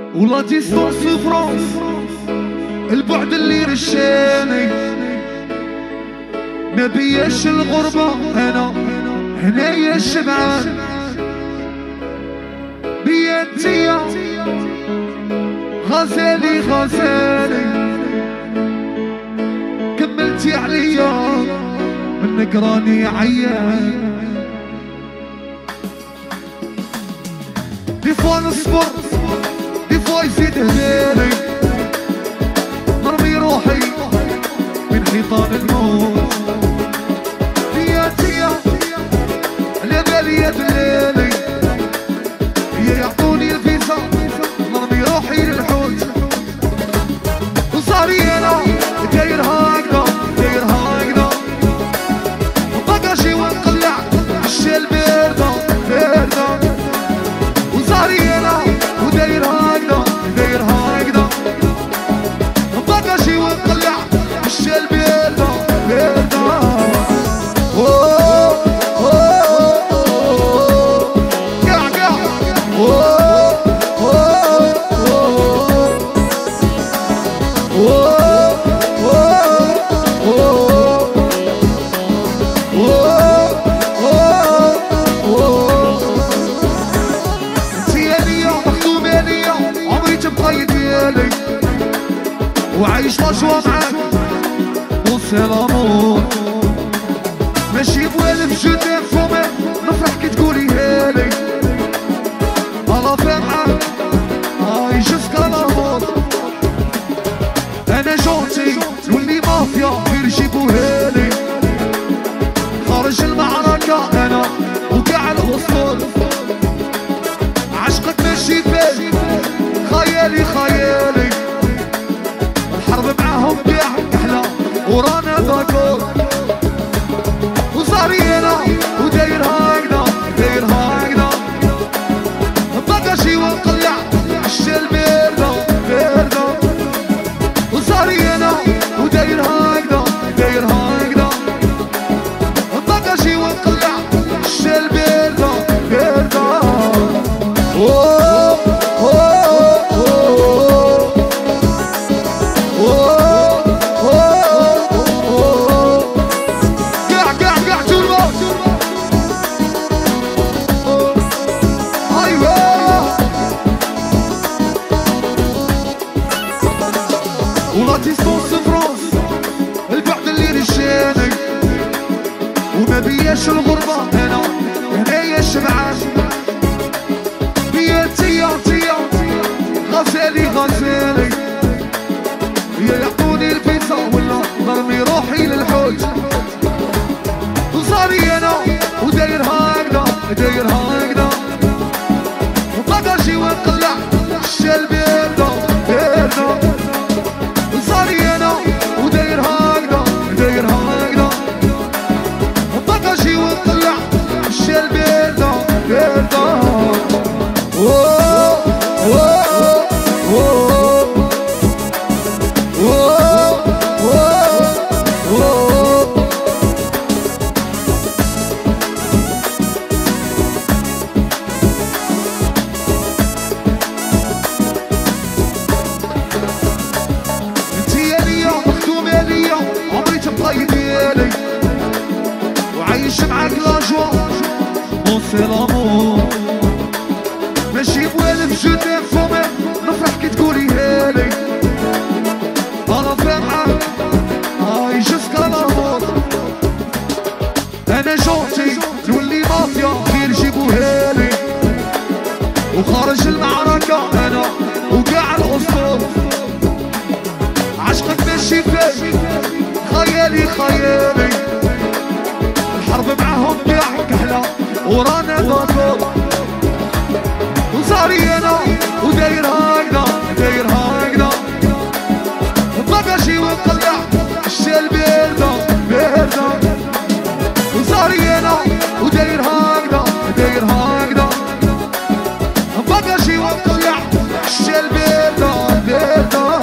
ولا ديستونس فرانس البعد اللي رشاني ما بياش الغربة انا هنايا الشبعان بيا انتيا غزالي غزالي كملتي عليا منك راني عيان دي فوا نصبر دي فوا يزيد هلالي نرمي روحي من حيطان الموت دياتيا على بالي يا دلالي هي يعطوني الفيزا نرمي روحي للحوت وصاري انا داير هكذا داير هكذا باقاشي ونقلع عالشال باردة باردة وصاري انا وداير هكذا داير هكذا باقاشي ونقلع عالشال باردة باردة قاع قاع وعايش مجوى معاك والسلامون ماشي بوالف جو تنفومي نفرح كي تقولي هالي انا فاهمك هاي جوسكا لامون انا جونتي نولي مافيا غير جيبوها لي خارج المعركة انا وكاع الاسطول عشقك ماشي بالي خيالي خيالي الحرب معاهم كاع احلى ورانا باكور وصاري انا وداير هكذا داير هكذا باقاشي ونقلع عالشال باردة باردة وصاري انا وداير هكذا داير هكذا باقاشي ونقلع عالشال باردة باردة ولا ديستونس فرانس البعد اللي رشاني وما بياش الغربة انا هنايا الشبعان بيا انتيا انتيا غزالي غزالي يا يعطوني الفيزا ولا نرمي روحي للحوت وصاري انا وداير هكذا داير هكذا باقاشي ونقلع عالشال باردة باردة صاري انا وداير هكذا داير هكذا باقاشي ونطلع عالشال باردة باردة وعايش معاك لاجوا والسلامون ماشي بوالف جو تنفومي نفرح كي تقولي هالي انا فاهمك هاي جوسكا لامون انا جونتي نولي مافيا غير جيبوها لي وخارج المعركة انا وكاع الاسطول عشقك ماشي بالي خيالي خيالي الحرب معاهم كاع كحلة ورانا باكور وصاري انا وداير هكذا داير هكذا باقاشي ونقلع عالشال باردة باردة وصاري انا وداير هكذا داير هكذا باقاشي ونقلع عالشال باردة باردة